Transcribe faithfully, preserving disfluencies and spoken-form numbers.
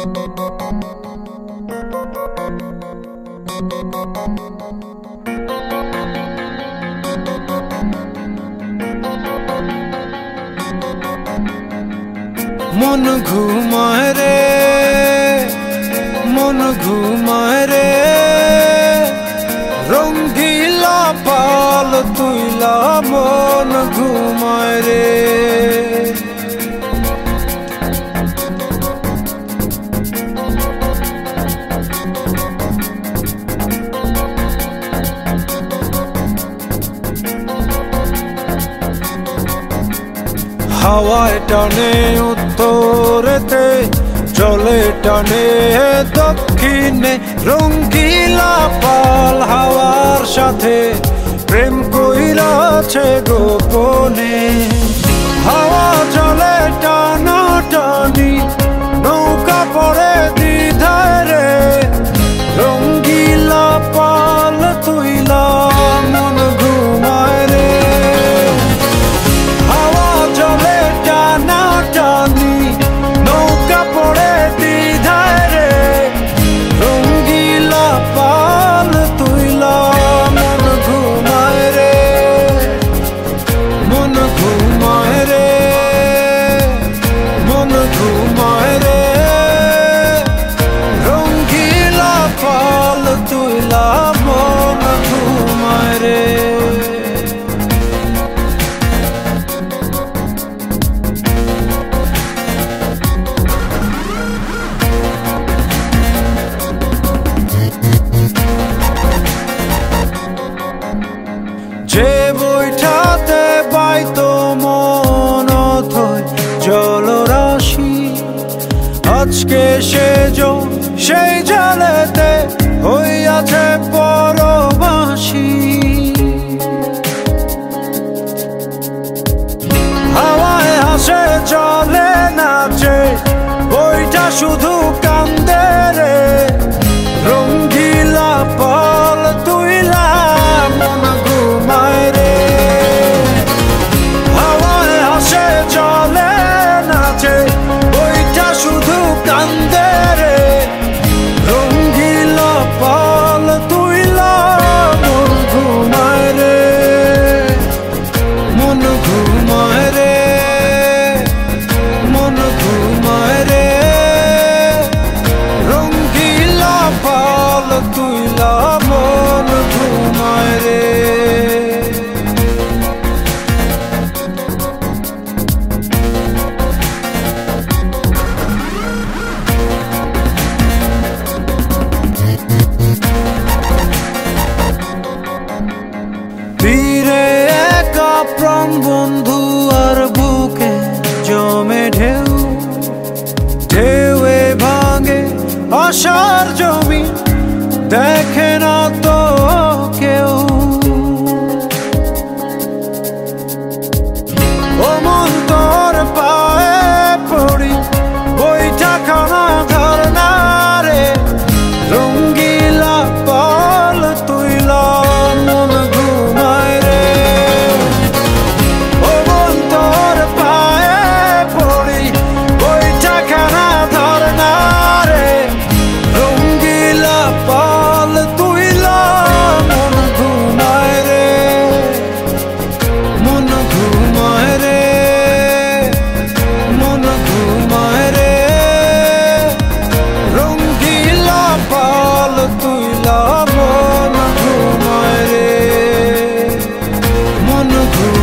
मन घुमाए रे मन घुमाए रे रंगीला पाल तुइला मन घुमाए रे হাওয়ায় টানে উত্তরেতে জলে টানে দক্ষিণে রঙ্গিলা পাল হাওয়ার সাথে প্রেম কইরাছে গোপনে হাওয়া চলে টানা টানি নৌকা পড়ে দ্বিধায় রে রঙ্গিলা পাল তুইলা মন ঘুমায় রে নৌকা পড়ে দ্বিধায় রে রঙ্গিলা পাল তুইলা মন ঘুমায় রে মন ঘুমায় রে মন ঘুমায় রে রঙ্গিলা পাল তুইলা মন ঘুমায় রে যে বইটাতে বাইতো মন অথই জলরাশি আজকে সে সেই জালেতে হইয়াছে পরবাসী হাওয়ায় হাসে চলে নাচে বইটা শুধু কান্দে রে রঙ্গিলা পাল তুইলা মন ঘুমায় রে হাওয়ায় হাসে চলে নাচে বইটা শুধু কান্দে রে রঙ্গিলা পাল তুইলা মন ঘুমায় রে মন ঘুমায় রে মন ঘুমায় রে রঙ্গিলা পাল তুইলা মন ঘুমায় রে তীরে একা প্রাণ বন্ধু আর বুকে জমে ঢেউ ঢেউয়ে ভাঙে আশার জমি দেখে না তো কেউ ও মন তোর পায়ে পড়ি বইটা খানা ধর না রে রঙ্গিলা পাল তুইলা মন ঘুমায় রে ও মন তোর পায়ে পড়ি বইটা খানা ধর না রে রঙ্গিলা পাল তুইলা মন ঘুমায় রে মন ঘুমায় রে মন ঘুমায় রে রঙ্গিলা পাল তুইলা মন ঘুমায় রে মন ঘুমায়